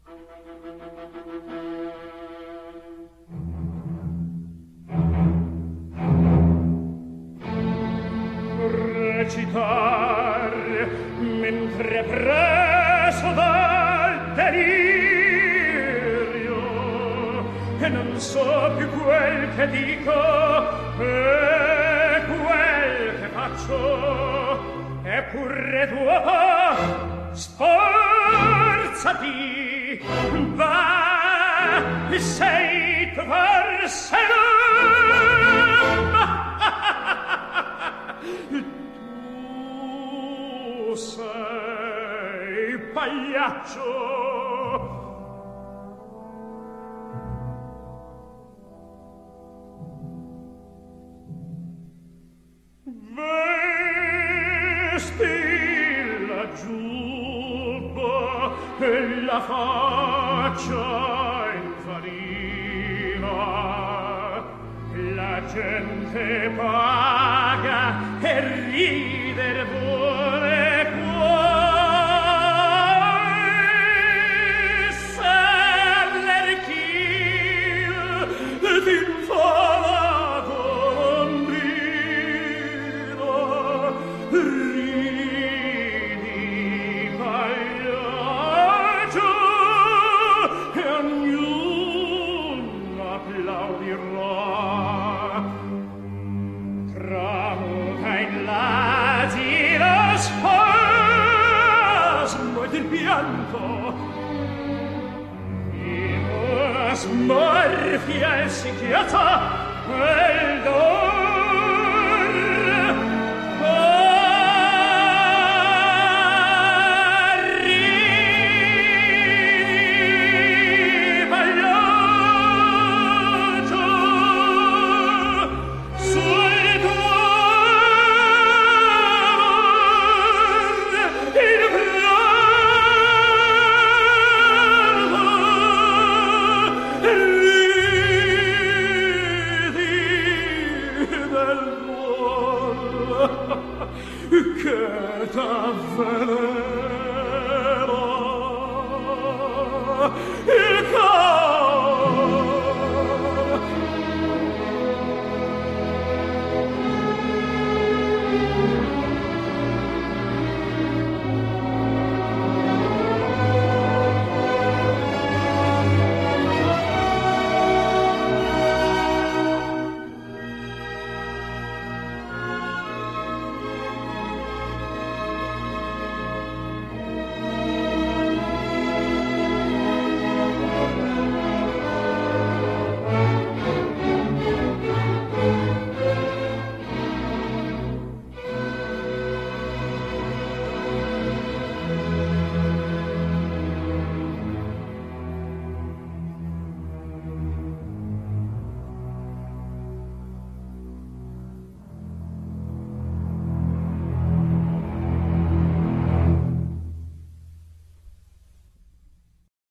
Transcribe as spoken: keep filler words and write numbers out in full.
Recitar mentre preso dal delirio e non so più quel che dico e quel che faccio, eppure d'uopo sforzati, va, sei tu forse tu sei pagliaccio. Vesti la giubba e la faccia in farina, la gente paga e rider vuole poi s'allerchir t'infala golondrina, ridi pagliaccio e ognuno applaudirà. Tramuta in lati lo spasmo ed il pianto, in una smorfia e si chiata quel dolore